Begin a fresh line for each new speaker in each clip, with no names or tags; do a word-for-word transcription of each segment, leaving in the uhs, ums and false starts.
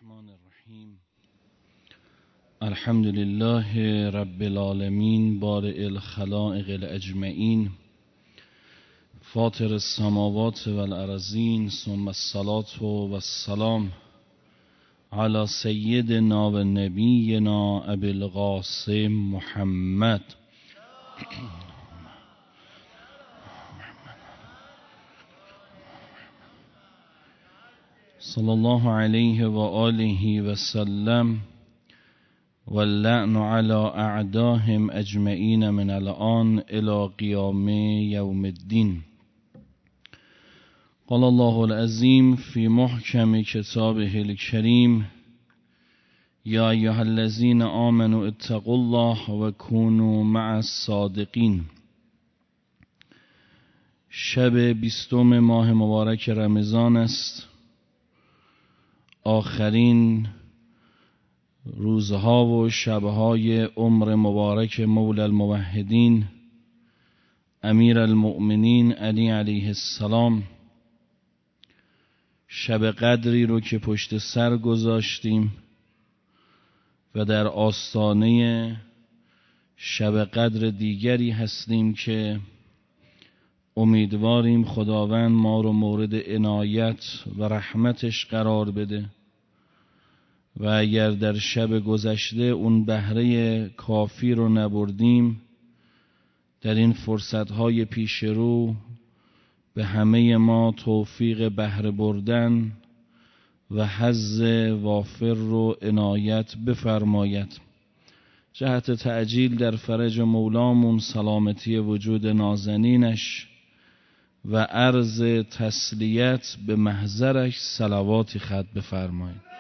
الرحمن الرحیم. الحمد لله رب العالمین بارئ الخلائق الاجمعین فاطر السماوات والارضین ثم الصلاة والسلام علی سیدنا و نبینا ابی القاسم محمد صلی الله علیه و آله و سلم واللعن علی اعداهم اجمعین من الآن الی قیام یوم الدین. قال الله العظیم فی محکم کتابه الکریم یا ایها الذین آمنوا اتقوا الله و کونوا مع الصادقین. شب بیستم ماه مبارک رمضان است، آخرین روزها و شبهای عمر مبارک مولا الموحدین امیر المؤمنین علی علیه السلام. شب قدری رو که پشت سر گذاشتیم و در آستانه شب قدر دیگری هستیم که امیدواریم خداوند ما رو مورد عنایت و رحمتش قرار بده و اگر در شب گذشته اون بهره کافی رو نبردیم، در این فرصتهای پیش رو به همه ما توفیق بهره بردن و حظ وافر رو عنایت بفرماید. جهت تعجیل در فرج مولامون، سلامتی وجود نازنینش و عرض تسلیت به محضرش صلواتی خط بفرمایید.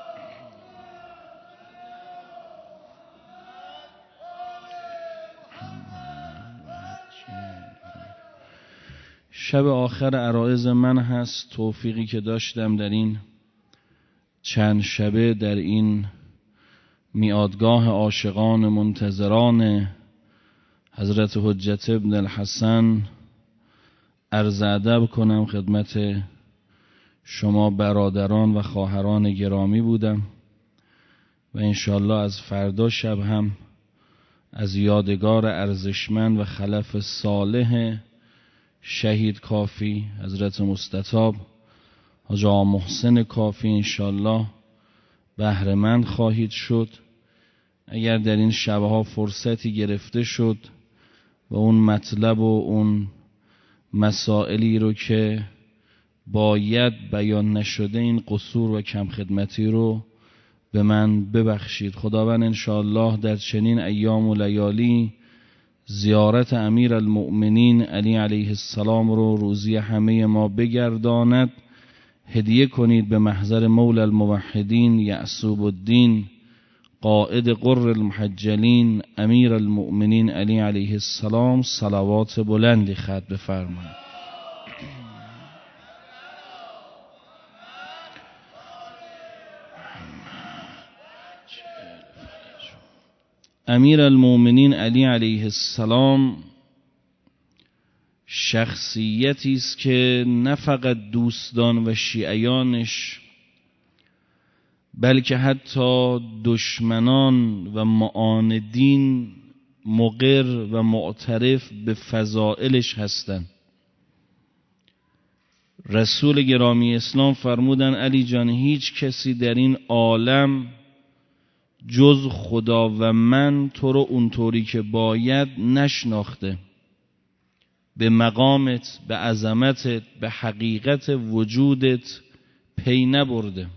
شب آخر عرایض من هست. توفیقی که داشتم در این چند شبه در این میادگاه عاشقان منتظران حضرت حجت ابن الحسن عرض ادب کنم خدمت شما برادران و خواهران گرامی بودم و انشالله از فردا شب هم از یادگار ارزشمند و خلف صالح شهید کافی حضرت مستطاب حاج آقا محسن کافی انشالله بهره‌مند خواهید شد. اگر در این شبها فرصتی گرفته شد و اون مطلب و اون مسائلی رو که باید بیان نشده، این قصور و کم خدمتی رو به من ببخشید. خداوند انشاءالله در چنین ایام و لیالی زیارت امیر المؤمنین علی علیه السلام رو روزی همه ما بگرداند. هدیه کنید به محضر مولا الموحدین یعصوب الدین قائد قر المحجلین امیر المؤمنین علی علیه السلام صلوات بلندی خط بفرمایید. امیر المؤمنین علی علیه السلام شخصیتی است که نه فقط دوستان و شیعیانش بلکه حتی دشمنان و معاندین مقر و معترف به فضائلش هستند. رسول گرامی اسلام فرمودن علی جان، هیچ کسی در این عالم جز خدا و من تو رو اونطوری که باید نشناخته، به مقامت، به عظمتت، به حقیقت وجودت پی نبرده.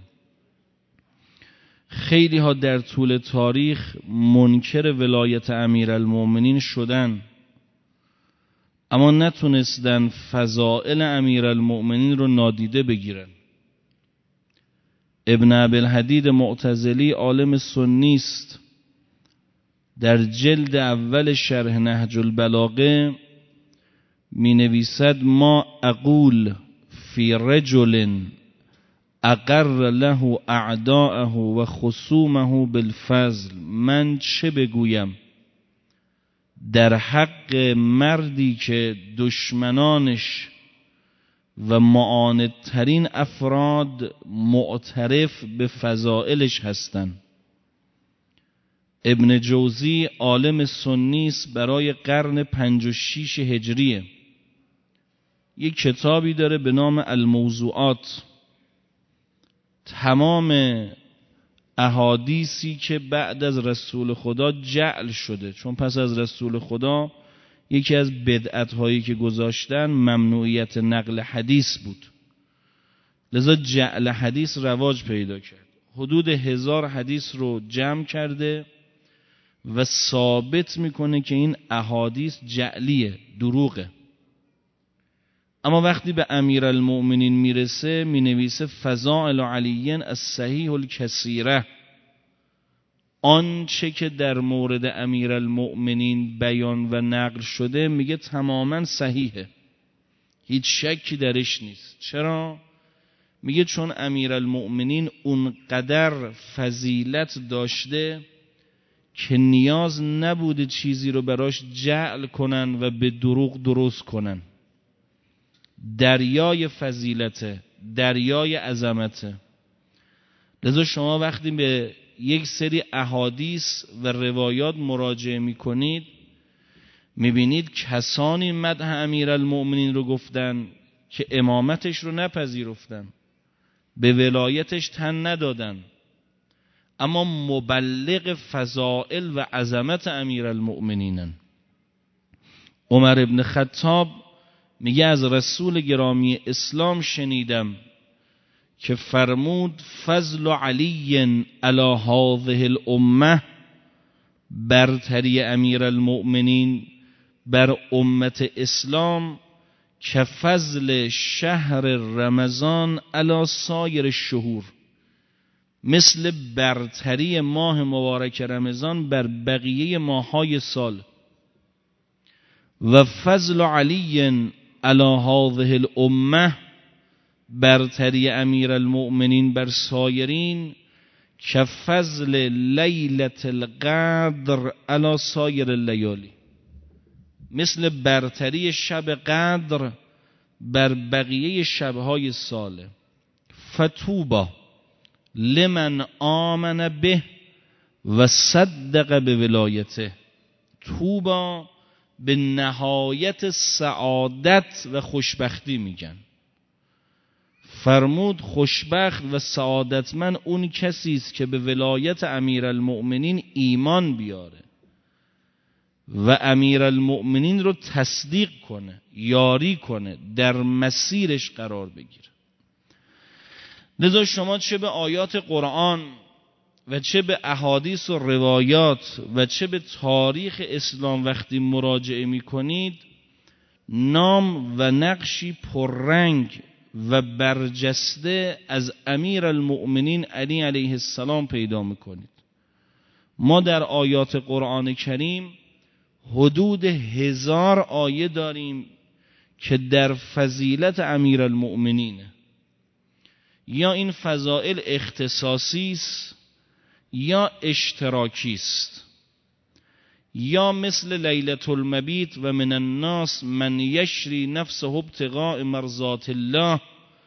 خیلی ها در طول تاریخ منکر ولایت امیرالمؤمنین شدن، اما نتونستن فضائل امیرالمؤمنین رو نادیده بگیرن. ابن ابی‌الحدید معتزلی عالم سنی است، در جلد اول شرح نهج البلاغه می نویسد ما اقول فی رجل اقر له اعداءه و خصومه بالفضل. من چه بگویم در حق مردی که دشمنانش و معاندترین افراد معترف به فضائلش هستند. ابن جوزی عالم سنی است برای قرن پنج و شیش هجریه. یک کتابی داره به نام الموضوعات. تمام احادیثی که بعد از رسول خدا جعل شده، چون پس از رسول خدا یکی از بدعت هایی که گذاشتن ممنوعیت نقل حدیث بود، لذا جعل حدیث رواج پیدا کرد. حدود هزار حدیث رو جمع کرده و ثابت میکنه که این احادیث جعلیه، دروغه. اما وقتی به امیرالمؤمنین میرسه مینویسه فضائل علی الصحیح الکثیره، آنچه که در مورد امیرالمؤمنین بیان و نقل شده میگه تماما صحیحه، هیچ شکی درش نیست. چرا؟ میگه چون امیرالمؤمنین اونقدر فضیلت داشته که نیاز نبوده چیزی رو براش جعل کنن و به دروغ درست کنن. دریای فضیلته، دریای عظمته. لذا شما وقتی به یک سری احادیث و روایات مراجعه میکنید میبینید کسانی مدح امیرالمؤمنین رو گفتن که امامتش رو نپذیرفتن، به ولایتش تن ندادن، اما مبلغ فضائل و عظمت امیرالمؤمنینن. عمر ابن خطاب میگه از رسول گرامی اسلام شنیدم که فرمود فضل علی علی هذه الامه، برتری امیرالمؤمنین بر امت اسلام که فضل شهر رمضان علی سایر الشهور، مثل برتری ماه مبارک رمضان بر بقیه ماههای سال. و فضل علی علی هذه الامه، برتری امیرالمؤمنین بر سایرین که فضل لیلة القدر علی سایر اللیالی، مثل برتری شب قدر بر بقیه شبهای ساله. فتوبا لمن آمن به و صدق به ولایته، توبا به نهایت سعادت و خوشبختی میگن. فرمود خوشبخت و سعادتمند اون کسی است که به ولایت امیرالمؤمنین ایمان بیاره و امیرالمؤمنین رو تصدیق کنه، یاری کنه، در مسیرش قرار بگیره. لذا شما چه به آیات قرآن و چه به احادیث و روایات و چه به تاریخ اسلام وقتی مراجعه می کنید، نام و نقشی پررنگ و برجسته از امیرالمؤمنین علی علیه السلام پیدا می کنید. ما در آیات قرآن کریم حدود هزار آیه داریم که در فضیلت امیرالمؤمنینه. یا این فضائل اختصاصی است یا اشتراکی است، یا مثل لیلة المبیت و من الناس من یشری نفسه ابتغاء مرضات الله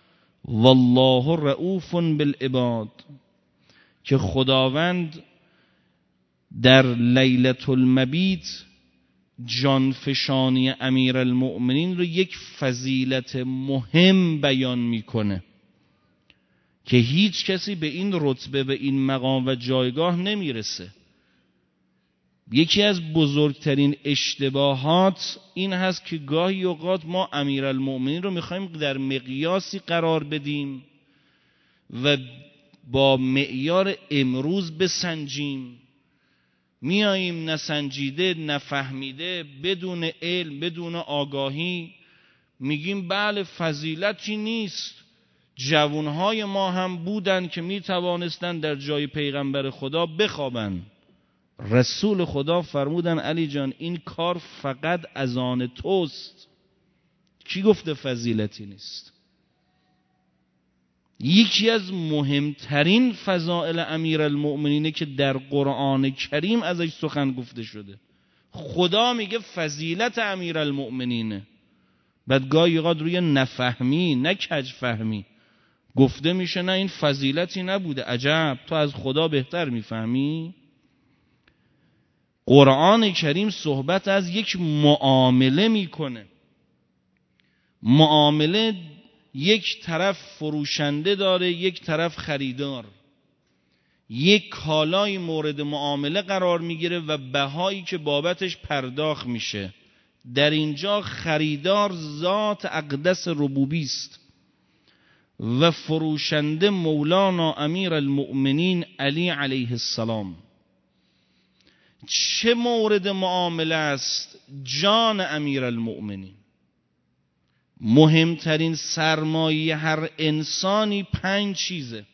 والله رؤوف بالعباد، که خداوند در لیلة المبیت جانفشانی امیرالمؤمنین رو یک فضیلت مهم بیان میکنه که هیچ کسی به این رتبه، به این مقام و جایگاه نمیرسه. یکی از بزرگترین اشتباهات این هست که گاهی اوقات ما امیرالمؤمنین رو میخوایم در مقیاسی قرار بدیم و با معیار امروز بسنجیم، میاییم نسنجیده، نفهمیده، بدون علم، بدون آگاهی میگیم بله فضیلتی نیست. جوانهای ما هم بودن که می توانستن در جای پیغمبر خدا بخوابن. رسول خدا فرمودن علی جان این کار فقط از آن توست. کی گفته فضیلتی نیست؟ یکی از مهمترین فضائل امیرالمؤمنینه که در قرآن کریم ازش سخن گفته شده. خدا میگه فضیلت امیرالمؤمنینه، بعد گاهی اوقات روی نفهمی نه کج فهمی گفته میشه نه این فضیلتی نبوده، عجب تو از خدا بهتر میفهمی. قرآن کریم صحبت از یک معامله میکنه. معامله یک طرف فروشنده داره، یک طرف خریدار. یک کالای مورد معامله قرار میگیره و بهایی که بابتش پرداخت میشه. در اینجا خریدار ذات اقدس ربوبی است و فروشنده مولانا امیر المؤمنین علی علیه السلام. چه مورد معامله است؟ جان امیر المؤمنین. مهمترین سرمایه هر انسانی پنج چیزه: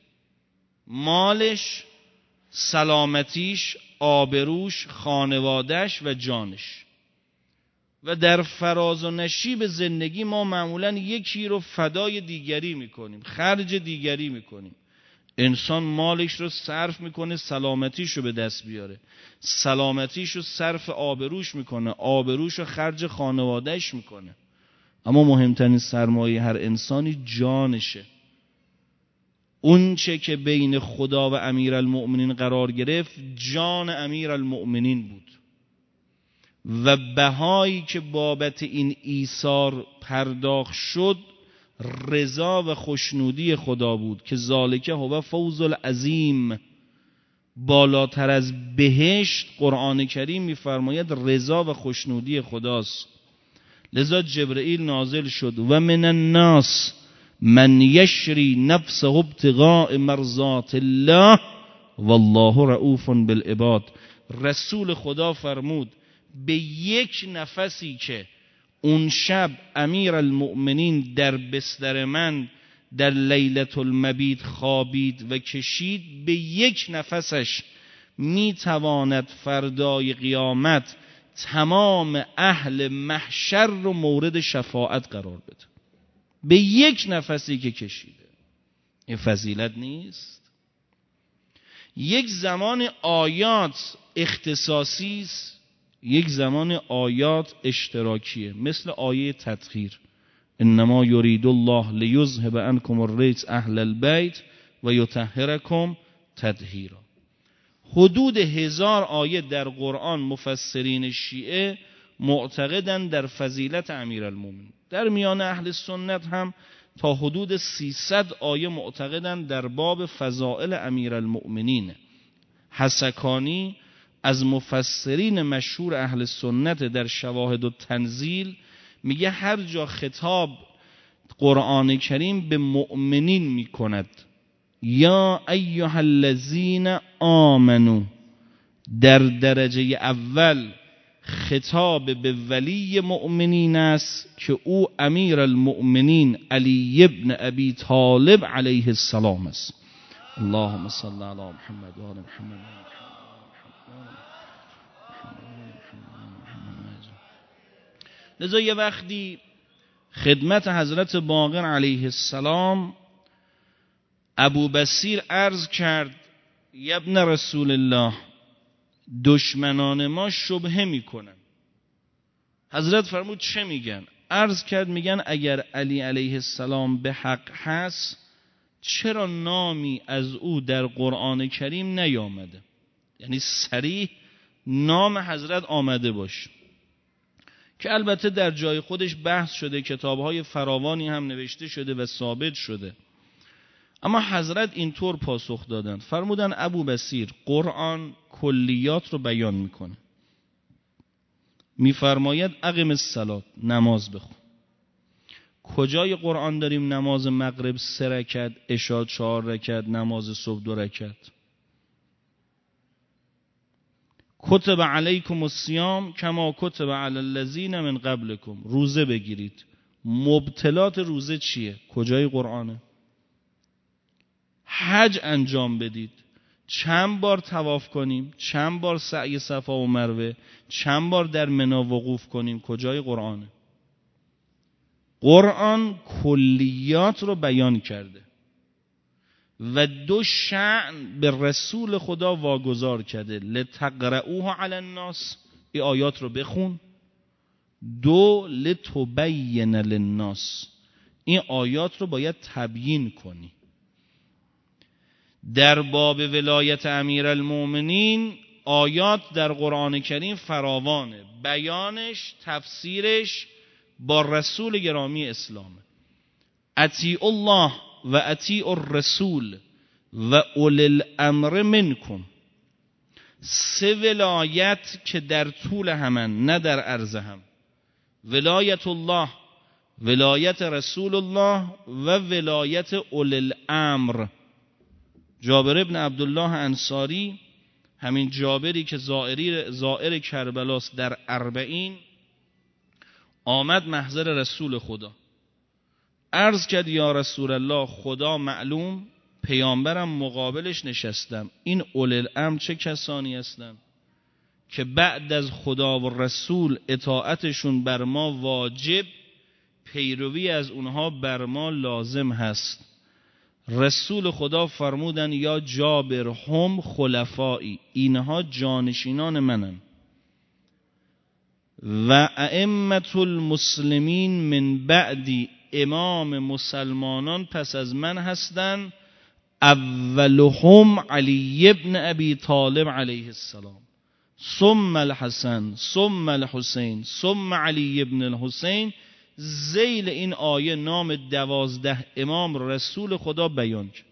مالش، سلامتیش، آبروش، خانوادش و جانش. و در فراز و نشیب زندگی ما معمولا یکی رو فدای دیگری میکنیم، خرج دیگری میکنیم. انسان مالش رو صرف میکنه سلامتیش رو به دست بیاره، سلامتیش رو صرف آبروش میکنه، آبروش رو خرج خانوادهش میکنه. اما مهمترین سرمایه هر انسانی جانشه. اون چه که بین خدا و امیر المؤمنین قرار گرفت جان امیر المؤمنین بود و بهایی که بابت این ایثار پرداخت شد رضا و خوشنودی خدا بود که ذالک هو فوز العظیم. بالاتر از بهشت قرآن کریم میفرماید رضا و خوشنودی خداست. لذا جبرئیل نازل شد و من الناس من یشری نفسه ابتغاء مرضات الله والله رؤوف بالعباد. رسول خدا فرمود به یک نفسی که اون شب امیر المؤمنین در بستر من در لیلة المبیت خوابید و کشید، به یک نفسش میتواند فردای قیامت تمام اهل محشر رو مورد شفاعت قرار بده. به یک نفسی که کشیده. این فضیلت نیست؟ یک زمان آیات اختصاصی است، یک زمان آیات اشتراکیه، مثل آیه تطهیر: انما یرید الله لیذهب عنکم الرجس اهل البیت و یطهرکم تطهیرا. حدود هزار آیه در قرآن مفسرین شیعه معتقدند در فضیلت امیرالمومنین. در میان اهل سنت هم تا حدود سیصد آیه معتقدند در باب فضائل امیرالمؤمنین. حسکانی از مفسرین مشهور اهل سنت در شواهد و تنزیل میگه هر جا خطاب قرآن کریم به مؤمنین میکند یا ایها الذین آمنو، در درجه اول خطاب به ولی مؤمنین است که او امیر المؤمنین علی ابن ابی طالب علیه السلام است. اللهم صل علی محمد و آل محمد. لذا یه وقتی خدمت حضرت باقر علیه السلام ابو بصیر عرض کرد: ابن رسول الله، دشمنان ما شبهه میکنن. حضرت فرمود چه میگن؟ عرض کرد میگن اگر علی علیه السلام به حق هست چرا نامی از او در قرآن کریم نیامده؟ یعنی صریح نام حضرت آمده باشه، که البته در جای خودش بحث شده، کتابهای فراوانی هم نوشته شده و ثابت شده. اما حضرت اینطور پاسخ دادن، فرمودن ابو بصیر قرآن کلیات رو بیان میکنه، میفرماید اقم الصلاة، نماز بخون. کجای قرآن داریم نماز مغرب سه رکعت، عشاء چهار رکعت، نماز صبح دو رکعت؟ کتب علیکم الصیام کما کتب علی الذین من قبلکم، روزه بگیرید. مبطلات روزه چیه؟ کجای قرآنه؟ حج انجام بدید. چند بار طواف کنیم؟ چند بار سعی صفا و مروه؟ چند بار در منا وقوف کنیم؟ کجای قرآنه؟ قرآن کلیات رو بیان کرده و دو شأن به رسول خدا واگذار کرده: لتقرؤوه علی الناس، این آیات رو بخون دو لتبین للناس، این آیات رو باید تبیین کنی. در باب ولایت امیرالمؤمنین آیات در قرآن کریم فراوانه، بیانش تفسیرش با رسول گرامی اسلامه. اطیعوا الله و اطیعوا الرسول و اولی الامر منکم. سه ولایت که در طول همن نه در عرض هم، ولایت الله، ولایت رسول الله و ولایت اولی الامر. جابر ابن عبدالله انصاری، همین جابری که زائری زائر کربلاست، در اربعین آمد محضر رسول خدا، عرض کرد یا رسول الله خدا معلوم، پیامبرم مقابلش نشستم، این اولی الامر چه کسانی هستند که بعد از خدا و رسول اطاعتشون بر ما واجب، پیروی از اونها بر ما لازم هست؟ رسول خدا فرمودن یا جابر هم خلفایی، اینها جانشینان منن، و ائمة المسلمین من بعدی، امام مسلمانان پس از من هستند، اولهم علی ابن ابی طالب علیه السلام، ثم الحسن ثم الحسین ثم علی ابن الحسین. ذیل این آیه نام دوازده امام رسول خدا بیان کرد.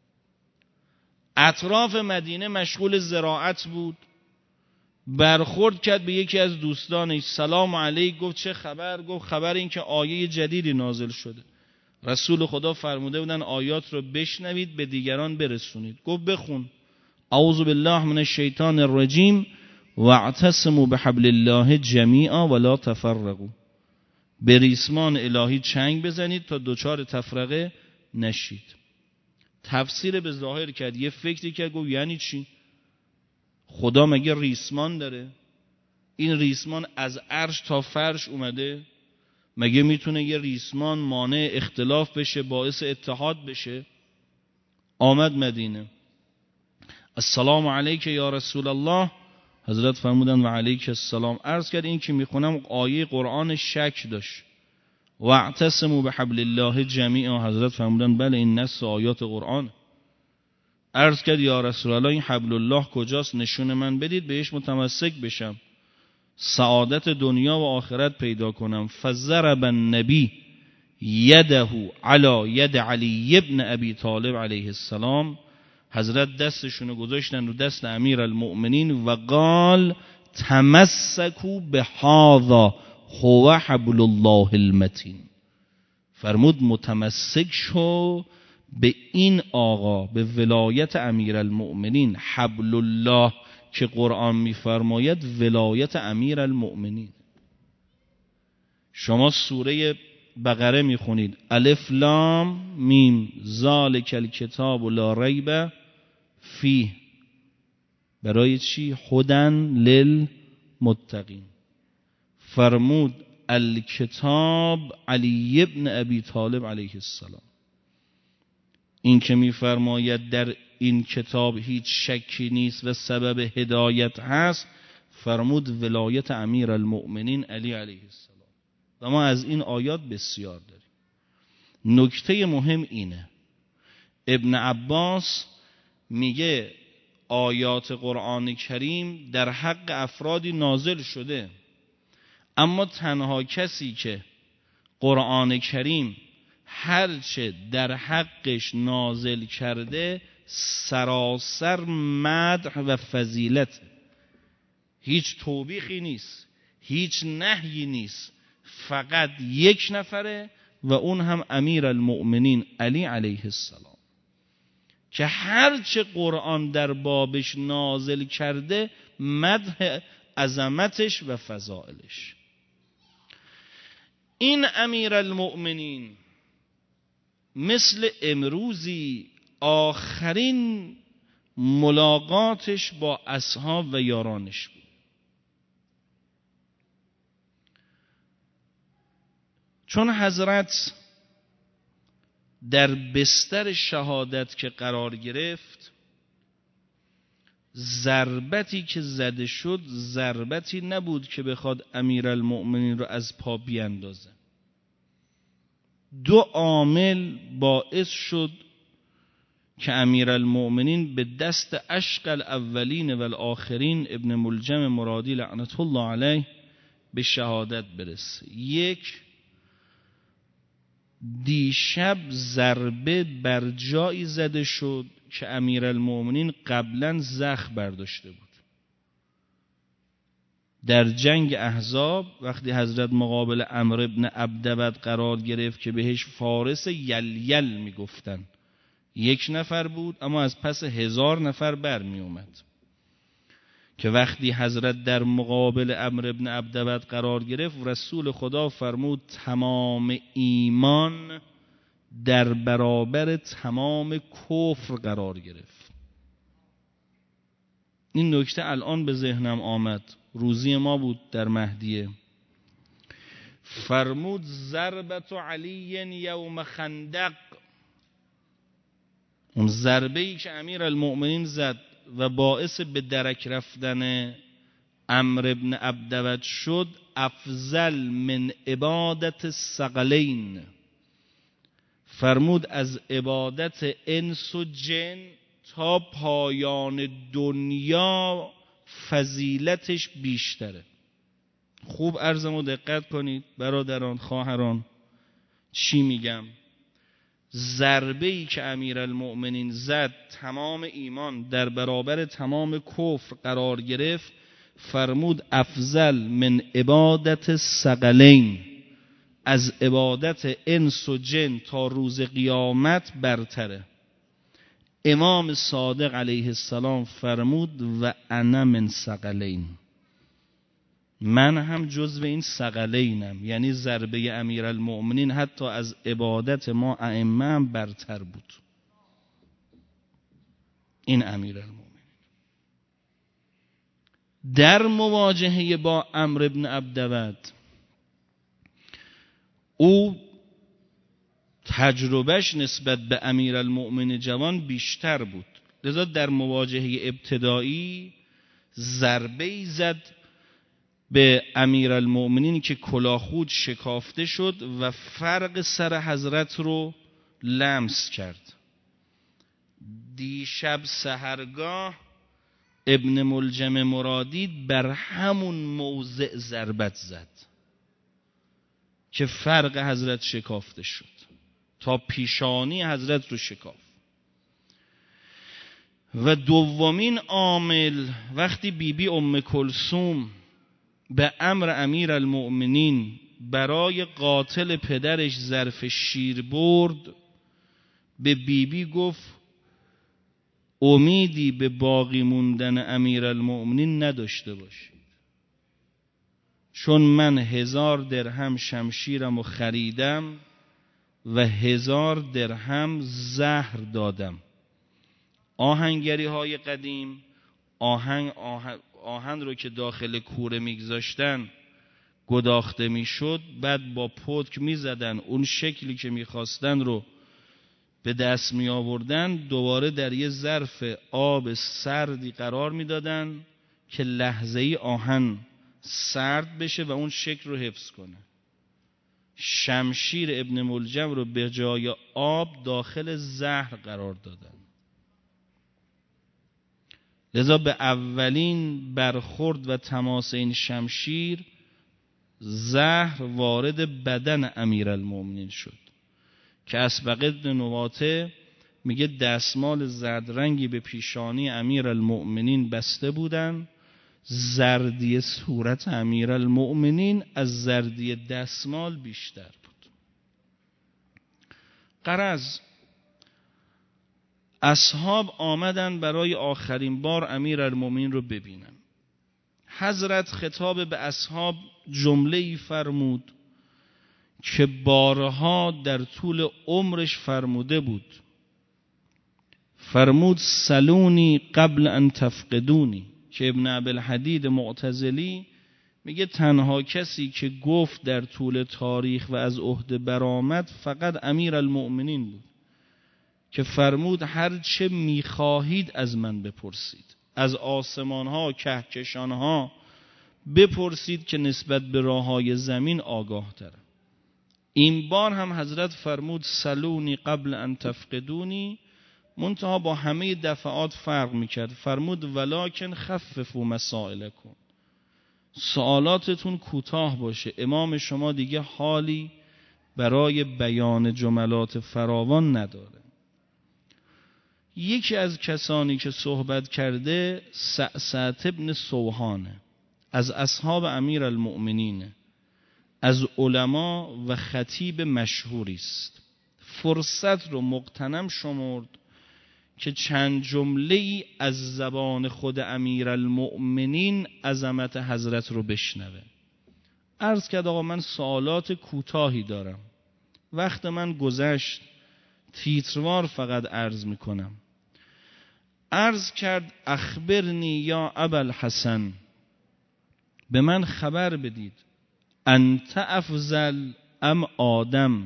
اطراف مدینه مشغول زراعت بود، برخورد کرد به یکی از دوستانش، سلام علیک، گفت چه خبر؟ گفت خبر این که آیه جدیدی نازل شده، رسول خدا فرموده بودن آیات رو بشنوید به دیگران برسونید. گفت بخون، اعوذ بالله من الشیطان الرجیم واعتصموا بحبل الله جمیعا ولا تفرقوا. به ریسمان الهی چنگ بزنید تا دوچار تفرقه نشید. تفسیر به ظاهر کرد، یه فکری که گفت یعنی چی؟ خدا مگه ریسمان داره؟ این ریسمان از عرش تا فرش اومده؟ مگه میتونه یه ریسمان مانع اختلاف بشه، باعث اتحاد بشه؟ آمد مدینه، السلام علیک یا رسول الله، حضرت فرمودن و علیک السلام. عرض کرد این که میخونم آیه قرآن شک داشت، واعتصموا بحبل الله جمیعا، حضرت فرمودن بله این نص آیات قرآن. عرض کرد یا رسول الله این حبل الله کجاست؟ نشون من بدید بهش متمسک بشم، سعادت دنیا و آخرت پیدا کنم. فضرب النبی یده علی ید علی ابن ابی طالب علیه السلام، حضرت دستشونو گذاشتن رو دست امیر المؤمنین و قال تمسکوا بهذا هو حبل الله المتین. فرمود متمسک شو به این آقا، به ولایت امیر المؤمنین. حبل الله که قرآن میفرماید ولایت امیر المؤمنین. شما سوره بقره میخونید، الف لام میم ذالک الکتاب لا ریب فیه، برای چی؟ هدی للمتقین. فرمود الکتاب علی ابن ابی طالب علیه السلام. این که میفرماید در این کتاب هیچ شکی نیست و سبب هدایت هست، فرمود ولایت امیر المؤمنین علی علیه السلام. و ما از این آیات بسیار داریم. نکته مهم اینه، ابن عباس میگه آیات قرآن کریم در حق افرادی نازل شده، اما تنها کسی که قرآن کریم هرچه در حقش نازل کرده سراسر مدح و فضیلت، هیچ توبیخی نیست، هیچ نهی نیست، فقط یک نفره و اون هم امیر المؤمنین علی علیه السلام، که هرچه قرآن در بابش نازل کرده مدح عظمتش و فضائلش. این امیر المؤمنین مثل امروزی آخرین ملاقاتش با اصحاب و یارانش بود. چون حضرت در بستر شهادت که قرار گرفت، ضربتی که زده شد ضربتی نبود که بخواد امیرالمؤمنین رو از پا بیاندازه. دو عامل باعث شد که امیرالمؤمنین به دست اشق الاولین و الاخرین ابن ملجم مرادی لعنت الله علیه به شهادت برسه. یک، دیشب ضربه بر جایی زده شد که امیرالمؤمنین قبلا زخم برداشته بود. در جنگ احزاب وقتی حضرت مقابل عمرو ابن عبدود قرار گرفت که بهش فارس یلیل میگفتن، یک نفر بود اما از پس هزار نفر برمی اومد، که وقتی حضرت در مقابل عمرو ابن عبدود قرار گرفت رسول خدا فرمود تمام ایمان در برابر تمام کفر قرار گرفت. این نکته الان به ذهنم آمد، روزی ما بود در مهدیه. فرمود ضربت علی یوم خندق، اون ضربه ای که امیرالمؤمنین زد و باعث به درک رفتن عمرو ابن عبدود شد، افضل من عبادت الثقلین. فرمود از عبادت انس و جن تا پایان دنیا فضیلتش بیشتره. خوب عرضمو دقت کنید برادران خواهران، چی میگم؟ ضربه‌ای که امیرالمؤمنین زد تمام ایمان در برابر تمام کفر قرار گرفت. فرمود افضل من عبادت الثقلین، از عبادت انس و جن تا روز قیامت برتره. امام صادق علیه السلام فرمود و انا من ثقلین، من هم جزو این ثقلینم، یعنی ضربه امیرالمؤمنین حتی از عبادت ما ائمه هم برتر بود. این امیرالمؤمنین در مواجهه با عمرو بن عبدود، او تجربهش نسبت به امیرالمؤمنین جوان بیشتر بود، لذا در مواجهه ابتدایی ضربه‌ای زد به امیرالمؤمنین که کلاهخود شکافته شد و فرق سر حضرت رو لمس کرد. دیشب سحرگاه ابن ملجم مرادی بر همون موضع ضربت زد که فرق حضرت شکافته شد تا پیشانی حضرت رو شکاف. و دومین عامل، وقتی بیبی بی ام کلثوم به امر امیرالمؤمنین برای قاتل پدرش ظرف شیر برد، به بیبی بی گفت امیدی به باقی موندن امیرالمؤمنین نداشته باشید، چون من هزار درهم شمشیرم و خریدم و هزار درهم زهر دادم. آهنگری های قدیم آهنگ آهن, آهن رو که داخل کوره میگذاشتن گداخته میشد، بعد با پتک میزدن، اون شکلی که میخواستن رو به دست می آوردن، دوباره در یه ظرف آب سردی قرار میدادن که لحظه‌ای آهن سرد بشه و اون شکل رو حفظ کنه. شمشیر ابن ملجم رو به جای آب داخل زهر قرار دادن. لذا به اولین برخورد و تماس این شمشیر زهر وارد بدن امیرالمؤمنین شد که اسبق ابن نواته میگه دستمال زرد رنگی به پیشانی امیرالمؤمنین بسته بودن، زردی صورت امیرالمؤمنین از زردی دستمال بیشتر بود. غرض اصحاب آمدن برای آخرین بار امیرالمؤمنین رو ببینن. حضرت خطاب به اصحاب جمله‌ای فرمود که بارها در طول عمرش فرموده بود. فرمود سلونی قبل ان تفقدونی، که ابن ابوالحدید معتزلی میگه تنها کسی که گفت در طول تاریخ و از عهده برآمد فقط امیرالمؤمنین بود که فرمود هر چه میخواهید از من بپرسید. از آسمان ها کهکشان ها بپرسید که نسبت به راه های زمین آگاه تره. این بار هم حضرت فرمود سلونی قبل ان تفقدونی، منتها با همه دفعات فرق میکرد. فرمود ولکن خففوا مسائلکم، سوالاتتون کوتاه باشه. امام شما دیگه حالی برای بیان جملات فراوان نداره. یکی از کسانی که صحبت کرده سعسعة ابن سوحانه، از اصحاب امیر المؤمنین، از علما و خطیب مشهوری است. فرصت رو مغتنم شمرد که چند جمله ای از زبان خود امیر المؤمنین عظمت حضرت رو بشنوه. عرض کرد آقا من سوالات کوتاهی دارم، وقت من گذشت، تیتروار فقط عرض میکنم. عرض کرد اخبرنی یا ابوالحسن، به من خبر بدید، انت افضل ام آدم،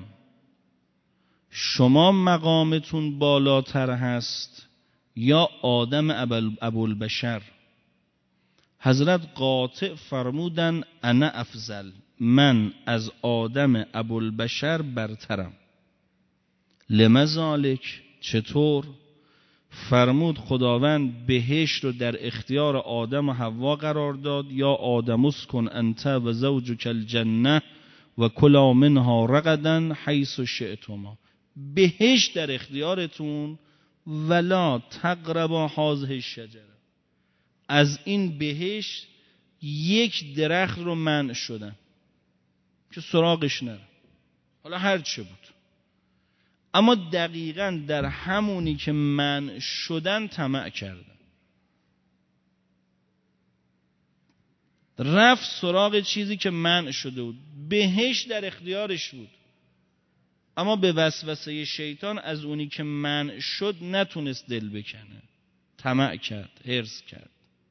شما مقامتون بالاتر هست یا آدم ابوالبشر؟ حضرت قاطع فرمودن انا افضل، من از آدم ابوالبشر برترم. لما ذالک، چطور؟ فرمود خداوند بهشت رو در اختیار آدم و حوا قرار داد، یا آدم اسکن انت و زوجک الجنه و کلا منها رغدا حیث شئتما، بهشت در اختیارتون، ولا تقربا هذه الشجره، از این بهشت یک درخت رو منع شدن که سراغش نره، حالا هر چه بود. اما دقیقاً در همونی که منع شدن طمع کردن، رفت سراغ چیزی که منع شده بود، بهشت در اختیارش بود، اما به وسوسه شیطان از اونی که منع شد نتونست دل بکنه، طمع کرد، حرص کرد.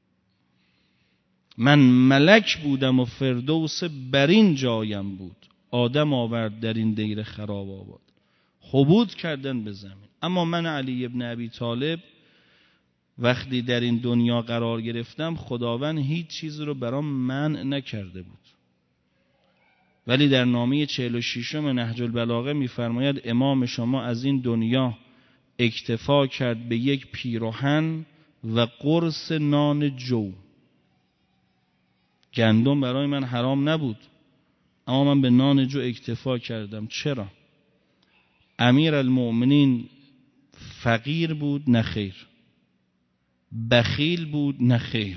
من ملک بودم و فردوس برین جایم بود، آدم آورد در این دیر خراب آباد، خبود کردن به زمین. اما من علی ابن ابی طالب وقتی در این دنیا قرار گرفتم، خداوند هیچ چیز رو برام منع نکرده بود. ولی در نامه چهل و ششم نهج البلاغه می‌فرماید امام شما از این دنیا اکتفا کرد به یک پیراهن و قرص نان جو. گندم برای من حرام نبود، اما من به نان جو اکتفا کردم. چرا؟ امیر المؤمنین فقیر بود نه خیر، بخیل بود نه خیر،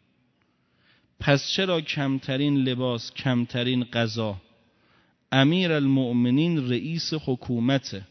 پس چرا کمترین لباس، کمترین غذا؟ امیر المؤمنین رئیس حکومت،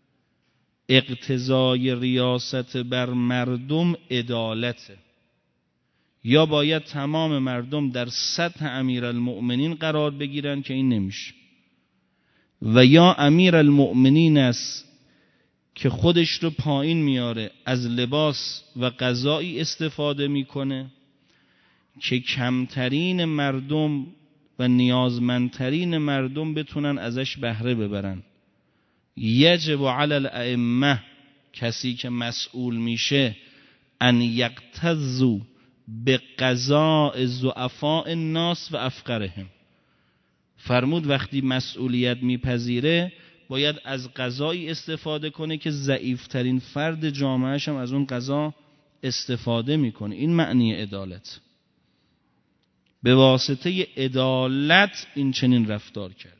اقتضای ریاست بر مردم عدالته، یا باید تمام مردم در سطح امیر المؤمنین قرار بگیرن که این نمیشه، و یا امیر المؤمنین است که خودش رو پایین میاره، از لباس و غذایی استفاده میکنه که کمترین مردم و نیازمندترین مردم بتونن ازش بهره ببرن. یجب علی الائمه، کسی که مسئول میشه، ان یقتضوا بقضاء ضعفاء الناس و افقرهم. فرمود وقتی مسئولیت میپذیره باید از غذایی استفاده کنه که ضعیفترین فرد جامعهش هم از اون غذا استفاده میکنه. این معنی عدالت. به واسطه عدالت این چنین رفتار کرد.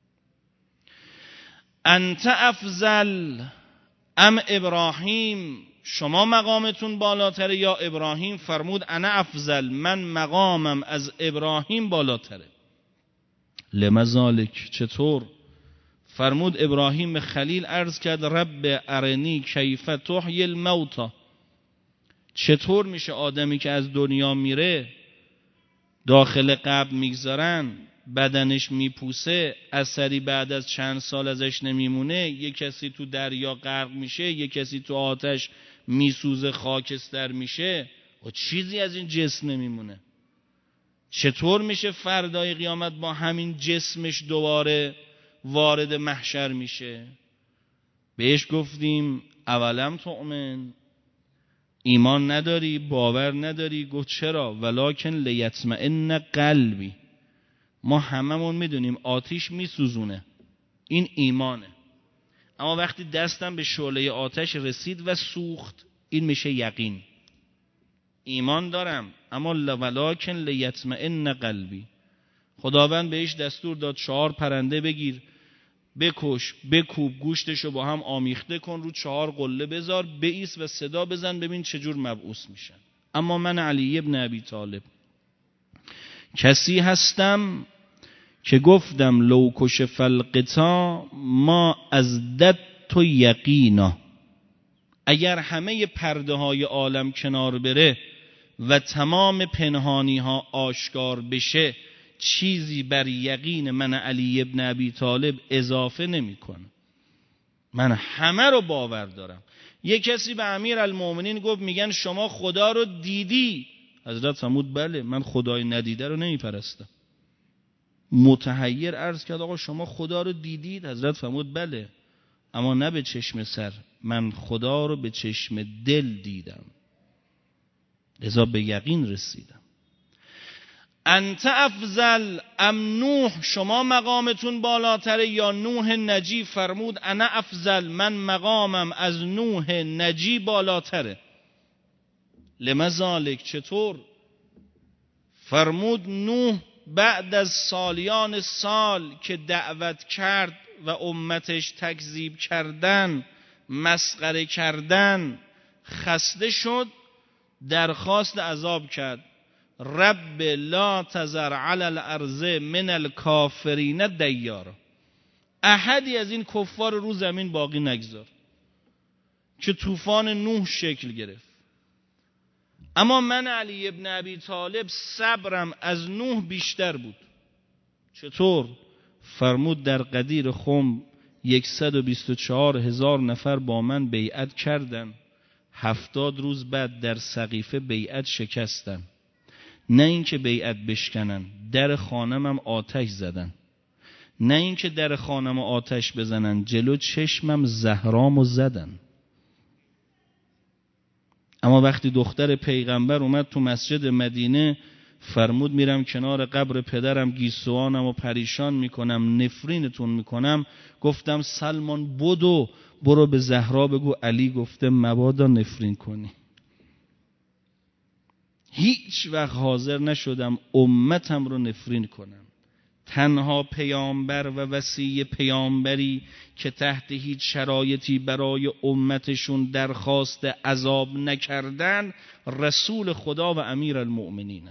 انت افضل ام ابراهیم، شما مقامتون بالاتره یا ابراهیم؟ فرمود انا افضل، من مقامم از ابراهیم بالاتره. لما ذالک، چطور؟ فرمود ابراهیم خلیل عرض کرد رب ارنی کیف تحیی الموتى، چطور میشه آدمی که از دنیا میره داخل قبر میگذارن، بدنش میپوسه، اثری بعد از چند سال ازش نمیمونه، یک کسی تو دریا غرق میشه، یک کسی تو آتش میسوزه خاکستر میشه و چیزی از این جسم نمیمونه، چطور میشه فردای قیامت با همین جسمش دوباره وارد محشر میشه؟ بهش گفتیم اولم تؤمن، ایمان نداری، باور نداری. گفت چرا؟ ولکن لیطمئن قلبی. ما هممون میدونیم آتش میسوزونه، این ایمانه. اما وقتی دستم به شعله آتش رسید و سوخت، این میشه یقین. ایمان دارم اما ولکن لیطمئن قلبی. خداوند بهش دستور داد چهار پرنده بگیر، بکش، بکوب، گوشتشو با هم آمیخته کن، رو چهار قله بذار، بایست و صدا بزن، ببین چجور مبعوث میشن. اما من علی ابن ابی طالب کسی هستم که گفتم لو کشف الغطا ما ازددت یقینا. اگر همه پرده های عالم کنار بره و تمام پنهانی ها آشکار بشه، چیزی بر یقین من علی ابن ابی طالب اضافه نمی کنه. من همه رو باور دارم. یک کسی به امیر المؤمنین گفت میگن شما خدا رو دیدی؟ حضرت فرمود بله، من خدای ندیده رو نمی پرستم. متحیر عرض کرد آقا شما خدا رو دیدید؟ حضرت فرمود بله، اما نه به چشم سر، من خدا رو به چشم دل دیدم، لذا به یقین رسیدم. انت افضل ام نوح، شما مقامتون بالاتره یا نوح نجی؟ فرمود انا افضل، من مقامم از نوح نجی بالاتره. لما ذالک، چطور؟ فرمود نوح بعد از سالیان سال که دعوت کرد و امتش تکذیب کردن، مسخره کردن، خسته شد، درخواست عذاب کرد. رب لا تذر علی الارض من الکافرین دیارا، احدی از این کفار رو زمین باقی نگذار. که طوفان نوح شکل گرفت. اما من علی ابن ابی طالب صبرم از نوح بیشتر بود. چطور؟ فرمود در قدیر خم صد و بیست و چهار هزار نفر با من بیعت کردن، هفتاد روز بعد در سقیفه بیعت شکستن. نه اینکه بیعت بشکنن، در خانمم آتش زدن. نه اینکه در خانم آتش بزنن، جلو چشمم زهرامو زدن. اما وقتی دختر پیغمبر اومد تو مسجد مدینه، فرمود میرم کنار قبر پدرم گیسوانم و پریشان میکنم، نفرینتون میکنم. گفتم سلمان بدو، برو به زهرا بگو علی گفته مبادا نفرین کنی. هیچ وقت حاضر نشدم امتم رو نفرین کنم. تنها پیامبر و وصی پیامبری که تحت هیچ شرایطی برای امتشون درخواست عذاب نکردن، رسول خدا و امیر المؤمنین.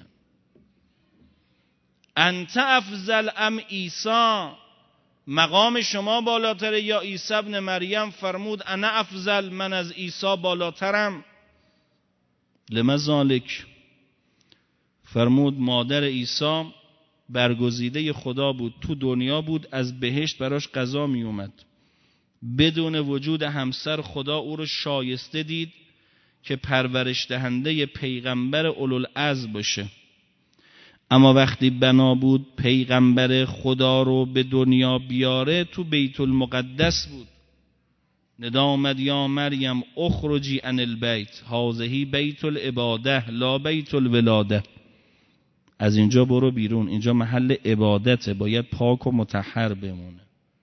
انت افضل ام عیسی، مقام شما بالاتره یا عیسی ابن مریم؟ فرمود انا افضل، من از عیسی بالاترم. لما ذالک؟ فرمود مادر عیسی برگزیده خدا بود، تو دنیا بود، از بهشت براش قضا می اومد. بدون وجود همسر خدا او رو شایسته دید که پرورش دهنده پیغمبر اولوالعزم باشه. اما وقتی بنا بود پیغمبر خدا رو به دنیا بیاره، تو بیت المقدس بود. ندا آمد یا مریم اخرجی عن البیت هذه بیت العباده لا بیت الولاده. از اینجا برو بیرون، اینجا محل عبادته، باید پاک و مطهر بمونه.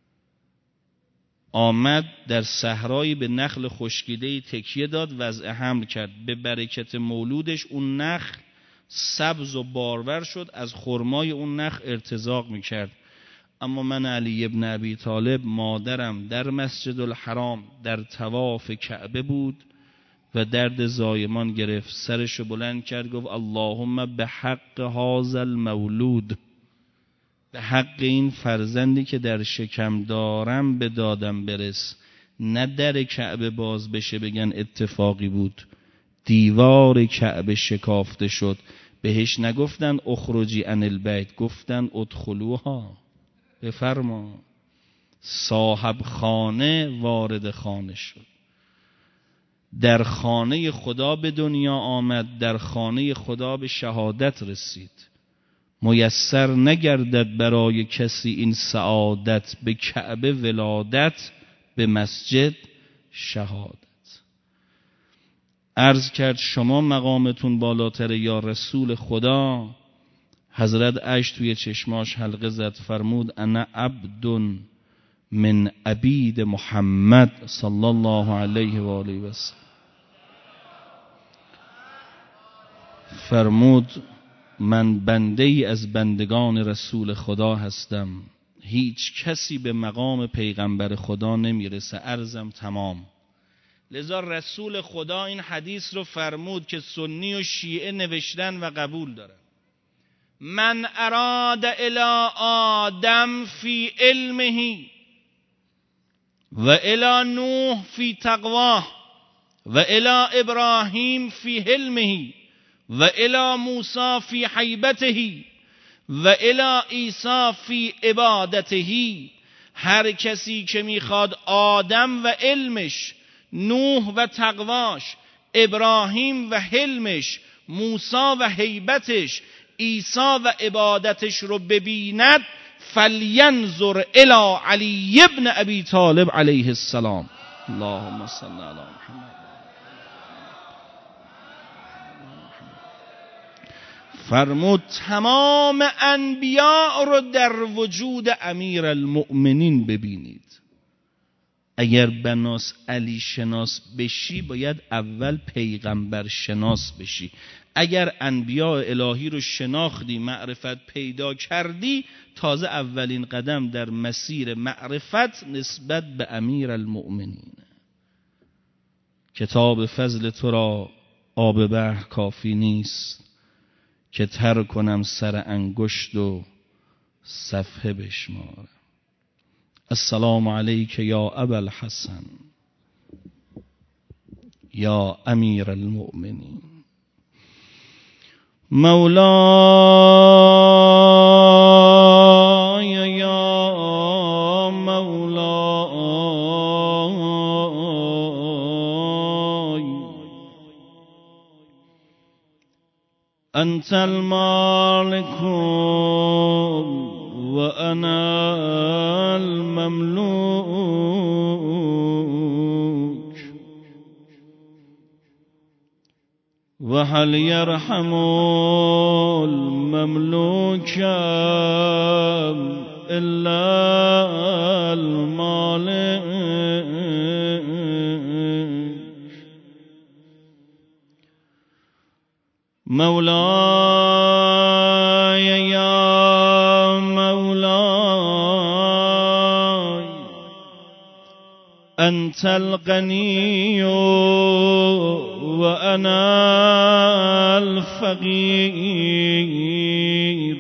آمد در صحرایی به نخل خشکیده‌ای تکیه داد، وضع حمل کرد. به برکت مولودش اون نخل سبز و بارور شد، از خرمای اون نخل ارتزاق میکرد. اما من علی ابن ابی طالب مادرم در مسجد الحرام در طواف کعبه بود و درد زایمان گرفت. سرشو بلند کرد گفت اللهم به حق هذا المولود، به حق این فرزندی که در شکم دارم به دادم برس. نه در کعبه باز بشه بگن اتفاقی بود، دیوار کعبه شکافته شد. بهش نگفتن اخرجی عن البیت، گفتن ادخلوها، بفرما. صاحب خانه وارد خانه شد. در خانه خدا به دنیا آمد، در خانه خدا به شهادت رسید. میسر نگردد برای کسی این سعادت، به کعبه ولادت، به مسجد شهادت. عرض کرد شما مقامتون بالاتره یا رسول خدا؟ حضرت اش توی چشماش حلقه زد، فرمود انا عبد من عبید محمد صلی الله علیه و آله و سلم. فرمود من بنده ای از بندگان رسول خدا هستم، هیچ کسی به مقام پیغمبر خدا نمیرسه، عرضم تمام. لذا رسول خدا این حدیث رو فرمود که سنی و شیعه نوشتن و قبول دارن. من اراد الی آدم فی علمه و الی نوح فی تقواه و الی ابراهیم فی حلمه و الی موسی فی حیبته و الی عیسی فی عبادته. هر کسی که میخواد آدم و علمش، نوح و تقواش، ابراهیم و حلمش، موسی و هیبتش، عیسی و عبادتش رو ببیند، فلینظر الی علی ابن ابی طالب علیه السلام. اللهم صل علی محمد. فرمود تمام انبیاء رو در وجود امیر المؤمنین ببینید. اگر بناس علی شناس بشی باید اول پیغمبر شناس بشی. اگر انبیاء الهی رو شناختی، معرفت پیدا کردی، تازه اولین قدم در مسیر معرفت نسبت به امیر المؤمنین. کتاب فضل تو را آب بحر کافی نیست که تر کنم سر انگشت و صفحه بشمارم. السلام علیک یا ابا الحسن یا امیر المؤمنین. مولاي یا مولاي انت المالك و انا المملوك و هل يرحم المملوك الا المالك. مولاي يا مولاي أنت الغني وأنا الفقير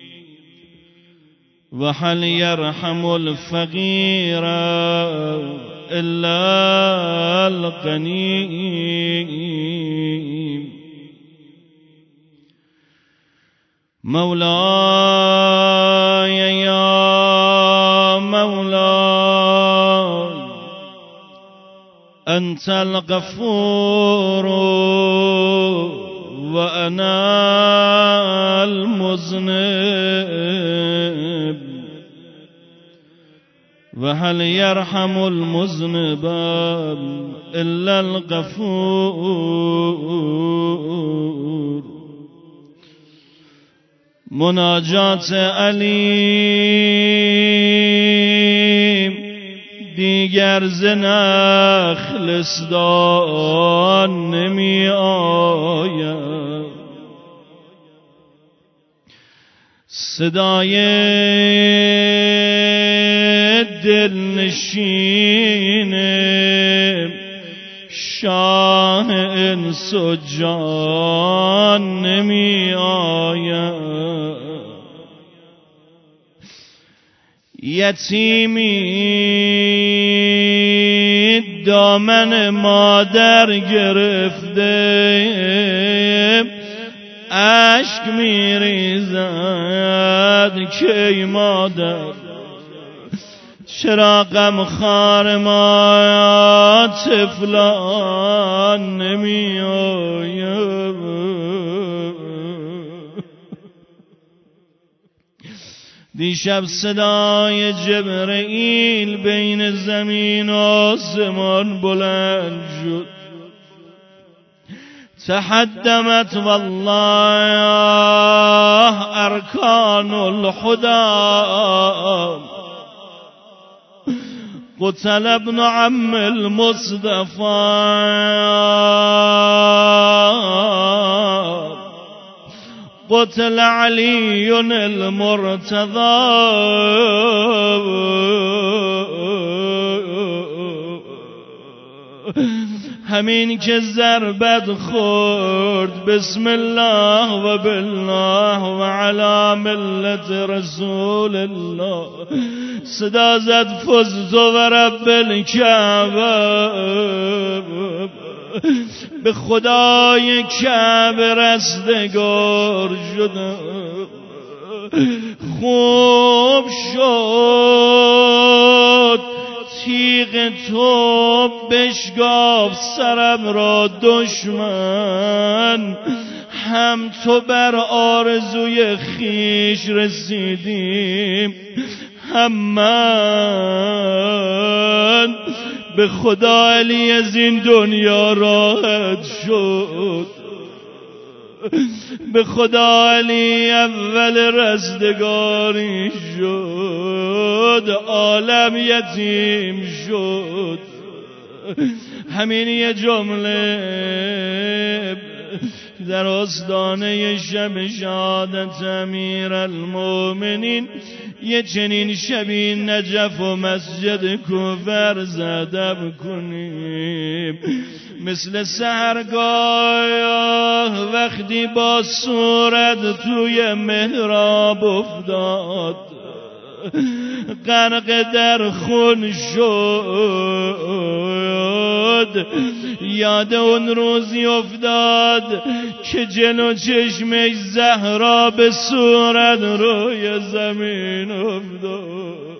وهل يرحم الفقير إلا الغني. مولاي يا مولاي أنت الغفور وأنا المذنب وهل يرحم المذنب إلا الغفور. مناجات علیم دیگر ز نخلستان نمی آید، صدای دلنشین شاه انس و جان نمی آید. یتیمی دامن مادر گرفته اشک می ریزد که ای مادر چرا غمخوار ما طفلان نمی آید. دیشب صدای جبرئیل بین زمین و آسمان بلند شد، تحدمت والله أركان الحدى قتل ابن عم المصطفى قتل علي المرتضى همین که ضربت خورد بسم الله و بالله و علی ملت رسول الله صدا زد فزت و رب الکعبه به خدای کعبه رستگار شدم خوب شد تیغ تو بشگاف سرم را دشمن هم تو بر آرزوی خیش رسیدیم هم من به خدا علی از این دنیا راحت شد به خدا علی اول رستگاری شد عالم یتیم شد همین یه جمله در آستانه شب شهادت امیرالمومنین یه چنین شبی نجف و مسجد کوفر زدم کنیم مثل سحرگاه وقتی با صورت توی محراب افتاد غرق در خون شد یاد اون روزی افتاد که جلو چشمش زهرا به صورت روی زمین افتاد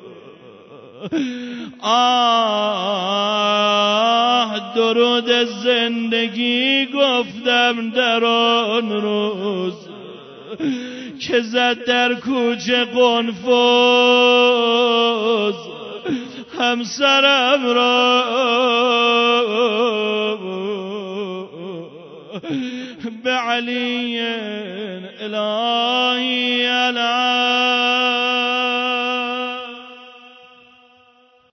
آه درود زندگی گفتم در آن روز که زد در کوچه قنفذ همسرم را به علی الهی الهی